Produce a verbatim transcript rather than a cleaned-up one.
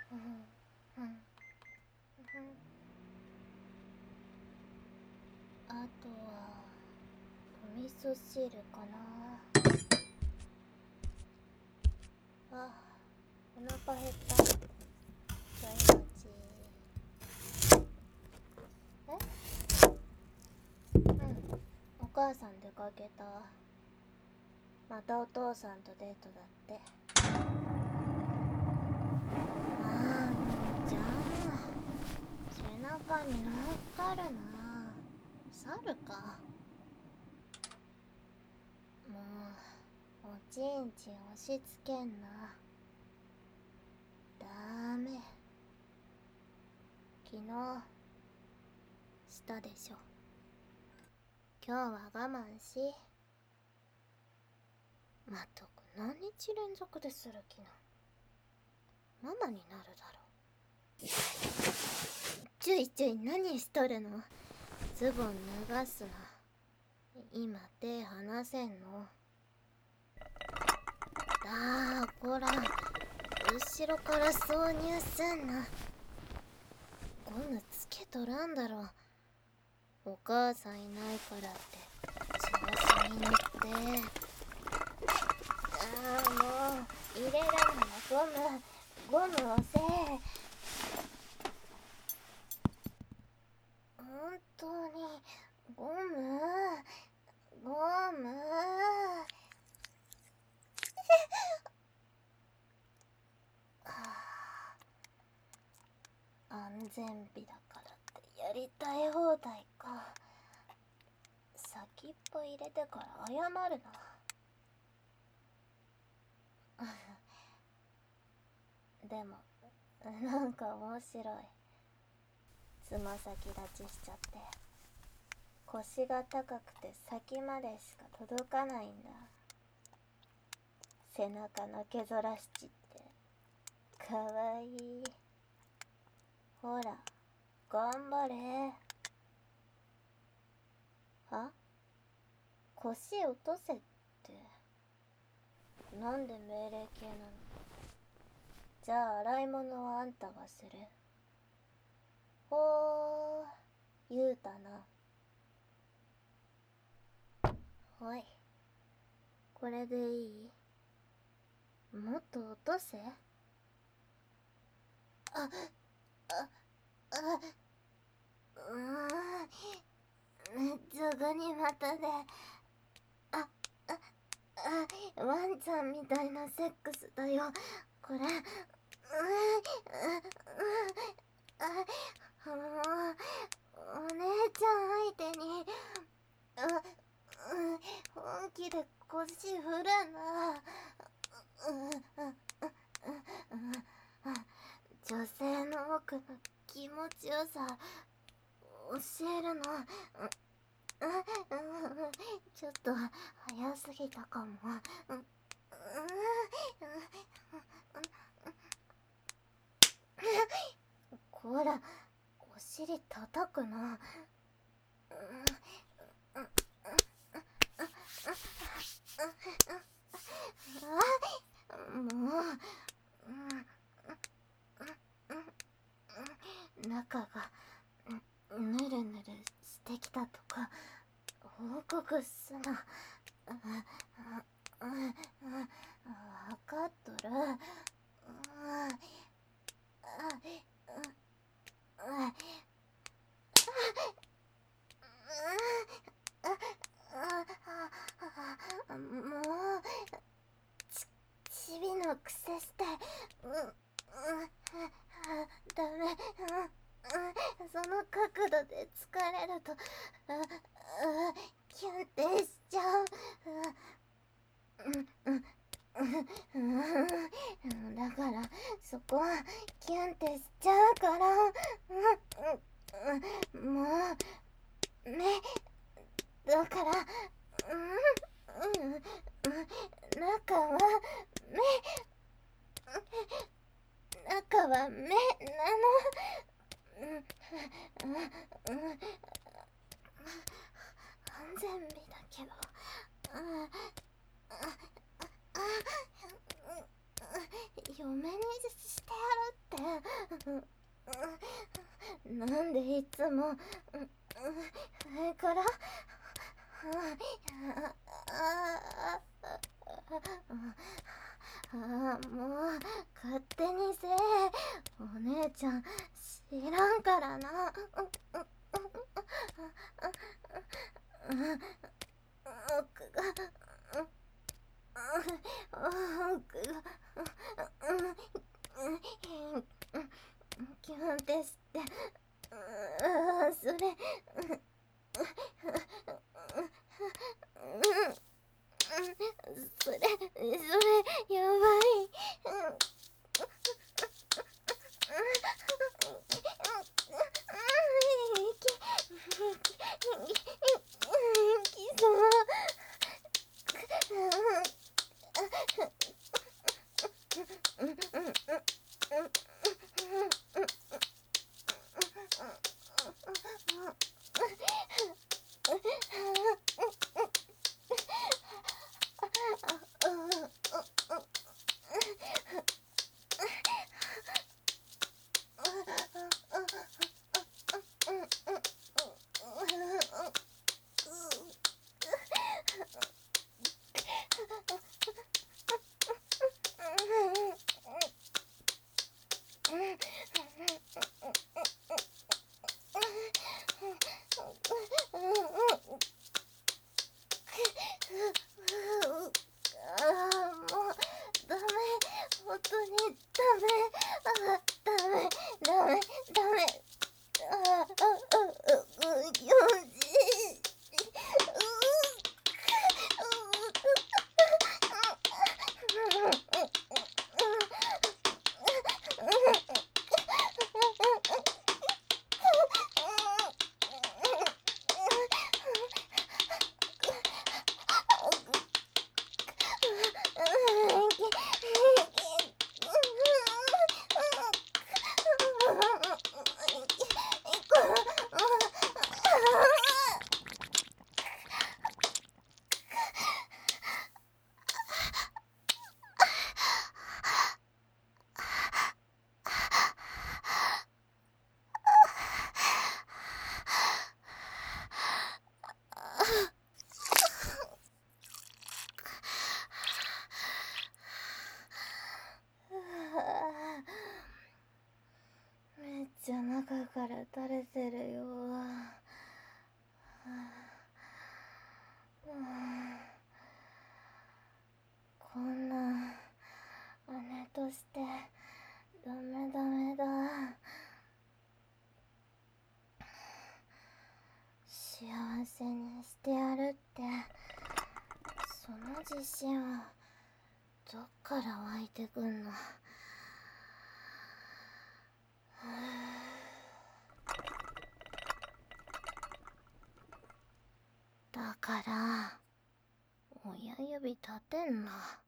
うんうんうん。あとはお味噌汁かな。あ、お腹減った。ちょい待ち。え？うん、お母さん出かけた。またお父さんとデートだって。あんちゃん、背中に乗っかるな。猿か。もうおちんちん押し付けんな。ダメ。昨日したでしょ。今日は我慢し。まったく何日連続でする気な。ママになるだろう。ちょいちょい何しとるの。ズボン脱がすな。今手離せんの。あーこら、後ろから挿入すんな。ゴムつけとらんだろ。お母さんいないからって調子に乗って。ああもう入れらんなゴムゴムをせえ。本当にゴムゴム安全日だからってやりたい放題か。先っぽ入れてから謝るな。でもなんか面白い。つま先立ちしちゃって腰が高くて先までしか届かないんだ。背中の毛ぞらしちってかわいい。ほら頑張れ。は？腰落とせってなんで命令系なの。じゃあ洗い物はあんたがする。ほー言うたな。ほいこれでいい？もっと落とせ。あああうーんめっちゃガニ股で。あああワンちゃんみたいなセックスだよこれ。うーんうあもうお姉ちゃん相手にうう本気で腰振るな。女性の奥の気持ちよさ教えるのちょっと早すぎたかも。こらお尻叩くな。もう中がぬるぬるしてきたとか報告すな。わかっとる。もうちちびのくせしてううダメ。その角度で疲れるとキュンってしちゃう。だからそこはキュンってしちゃうから。もう目だから中は目中は目なの。安全日だけど嫁にしてやるって。 なんでいつも上からああ、もう勝手にせえ。お姉ちゃん知らんからな。奥が奥がキュンってしてそれそれそれやばい。めっちゃ中から垂れてるよ。こんな姉としてダメダメだ。幸せにしてやるってその自信はどっから湧いてくんの。だから親指立てんな。